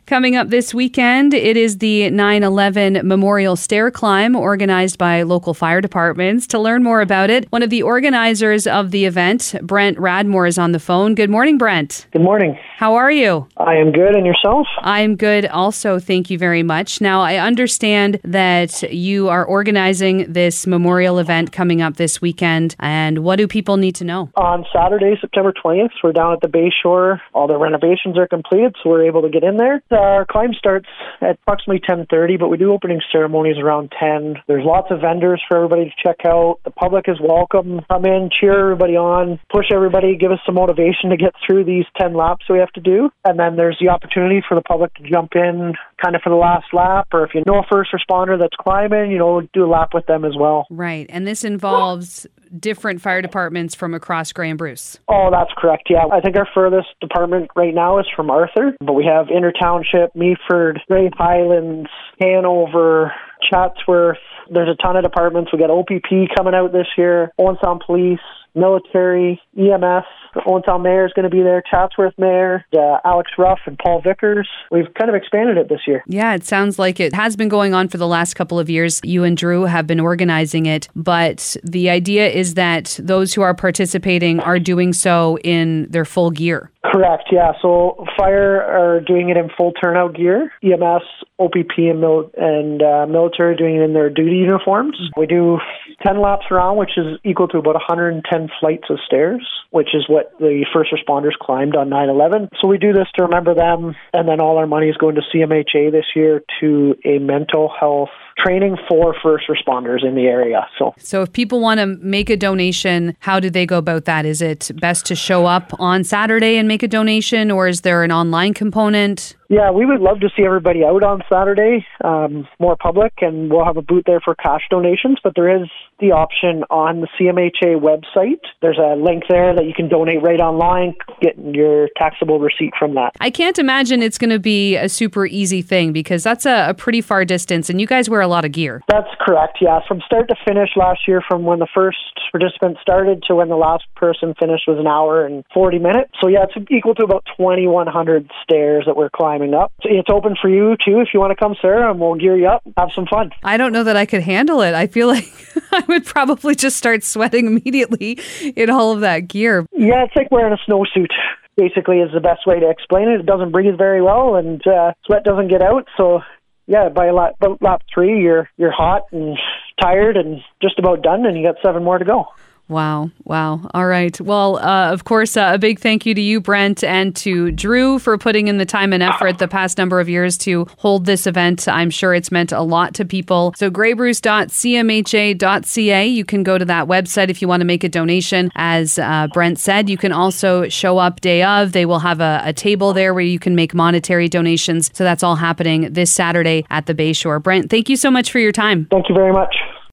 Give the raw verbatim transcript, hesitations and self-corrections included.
Coming up this weekend, it is the nine eleven Memorial Stair Climb organized by local fire departments. To learn more about it, one of the organizers of the event, Brent Radmore, is on the phone. Good morning, Brent. Good morning. How are you? I am good, and yourself? I'm good also, thank you very much. Now, I understand that you are organizing this memorial event coming up this weekend, and what do people need to know? On Saturday, September twentieth, we're down at the Bay Shore. All the renovations are completed, so we're able to get in there. Our climb starts at approximately ten thirty, but we do opening ceremonies around ten. There's lots of vendors for everybody to check out. The public is welcome. Come in, cheer everybody on, push everybody, give us some motivation to get through these ten laps we have to do. And then there's the opportunity for the public to jump in kind of for the last lap, or if you know a first responder that's climbing, you know, do a lap with them as well. Right. And this involves different fire departments from across Grey and Bruce. Oh, that's correct. Yeah. I think our furthest department right now is from Arthur, but we have Inner Township, Meaford, Grey Highlands, Hanover, Chatsworth. There's a ton of departments. We got O P P coming out this year, Owen Sound Police, Military, E M S. The Owen Sound Mayor is going to be there, Chatsworth Mayor, uh, Alex Ruff and Paul Vickers. We've kind of expanded it this year. Yeah, it sounds like it has been going on for the last couple of years. You and Drew have been organizing it, but the idea is that those who are participating are doing so in their full gear. Correct, yeah. So fire are doing it in full turnout gear. E M S, O P P, and, mil- and uh, military doing it in their duty uniforms. We do ten laps around, which is equal to about one hundred ten flights of stairs, which is what the first responders climbed on nine eleven. So we do this to remember them, and then all our money is going to C M H A this year to a mental health training for first responders in the area. So, so if people want to make a donation, how do they go about that? Is it best to show up on Saturday and make a donation, or is there an online component? Yeah, we would love to see everybody out on Saturday, um, more public, and we'll have a booth there for cash donations, but there is the option on the C M H A website. There's a link there that you can donate right online, get your taxable receipt from that. I can't imagine it's going to be a super easy thing, because that's a, a pretty far distance, and you guys wear a lot of gear. That's correct, yeah. From start to finish last year, from when the first participant started to when the last person finished, was an hour and forty minutes. So yeah, it's equal to about twenty-one hundred stairs that we're climbing up. It's open for you too if you want to come, Sarah, and we'll gear you up, have some fun. I don't know that I could handle it. I feel like I would probably just start sweating immediately in all of that gear. Yeah, it's like wearing a snowsuit, basically, is the best way to explain it. It doesn't breathe very well, and uh, sweat doesn't get out. So yeah, by lap, by lap three, you're you're hot and tired and just about done, and you got seven more to go. Wow. Wow. All right. Well, uh, of course, uh, a big thank you to you, Brent, and to Drew for putting in the time and effort the past number of years to hold this event. I'm sure it's meant a lot to people. So grey bruce dot c m h a dot c a, you can go to that website if you want to make a donation. As uh, Brent said, you can also show up day of. They will have a, a table there where you can make monetary donations. So that's all happening this Saturday at the Bay Shore. Brent, thank you so much for your time. Thank you very much.